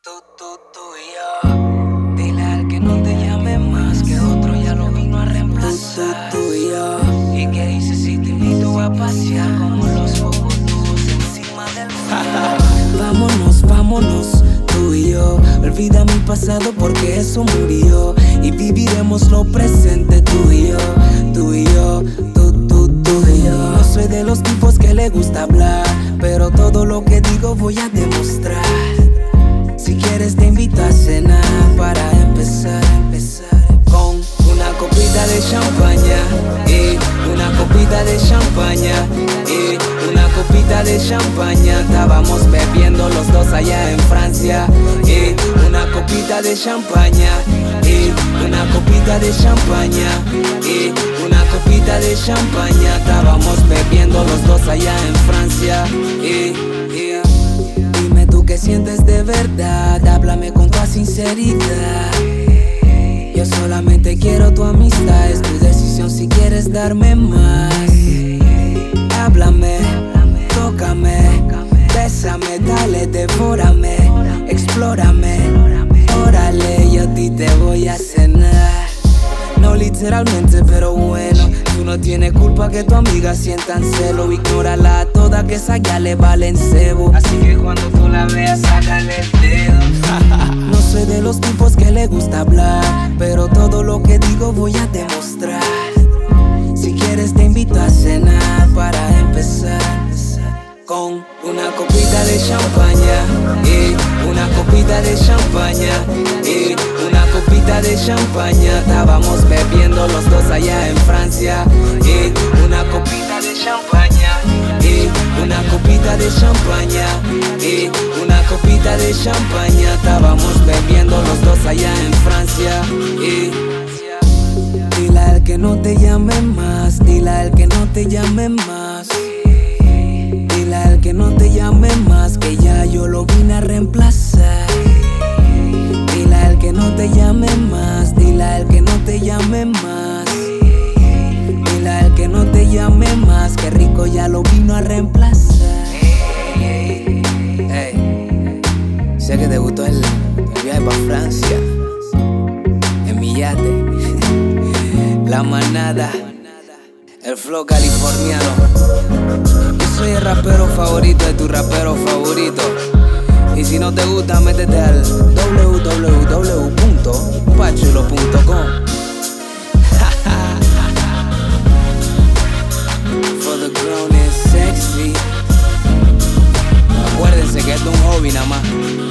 Tú y yo. Dile al que no te llame más, que otro ya lo vino a reemplazar. Tú y yo. ¿Y qué dices si te invito a pasear como los cocotudos encima del mar? Vámonos, vámonos, tú y yo. Olvida mi pasado porque eso murió. Y viviremos lo presente, tú y yo. Tú y yo, tú y yo. No soy de los tipos que le gusta hablar, pero todo lo que digo voy a demostrar. Si quieres te invito a cenar para empezar con una copita de champaña y una copita de champaña y una copita de champaña. Estábamos bebiendo los dos allá en Francia y una copita de champaña y una copita de champaña y una copita de champaña. Estábamos bebiendo los dos allá en Francia y dime tú qué sientes de verdad, háblame con toda sinceridad. Yo solamente quiero tu amistad, es tu decisión si quieres darme más. Háblame, tócame, bésame, dale, devórame, explórame. Órale, yo a ti te voy a cenar. No literalmente, pero bueno, tú no tienes culpa que tu amiga sientan celo. Ignórala toda, que esa ya le valen cebo. Así que cuando tú la veas, sácale el dedo. No soy de los tipos que le gusta hablar, pero todo lo que digo voy a demostrar. Si quieres te invito a cenar para empezar con una copita de champaña y una copita de champaña y una copita de champaña. Estábamos bebiendo los dos allá en Francia y una copita de champaña y una copita de champaña y una copita de champaña. Estábamos bebiendo los dos allá en Francia y dile al que no te llame más, dile al que no te llame más. Dile al que no te llame más, que ya yo lo vine a reemplazar. Dile al que no te llame más, dile al que no te llame más. Dile al que no te llame más, que rico ya lo vino a reemplazar. Hey, sé que te gustó el viaje para Francia en mi yate. La manada, el flow californiano. Yo soy el rapero favorito de tu rapero favorito. Y si no te gusta, métete al www.pachulo.com. For the grown is sexy. Acuérdense que esto es un hobby nada más.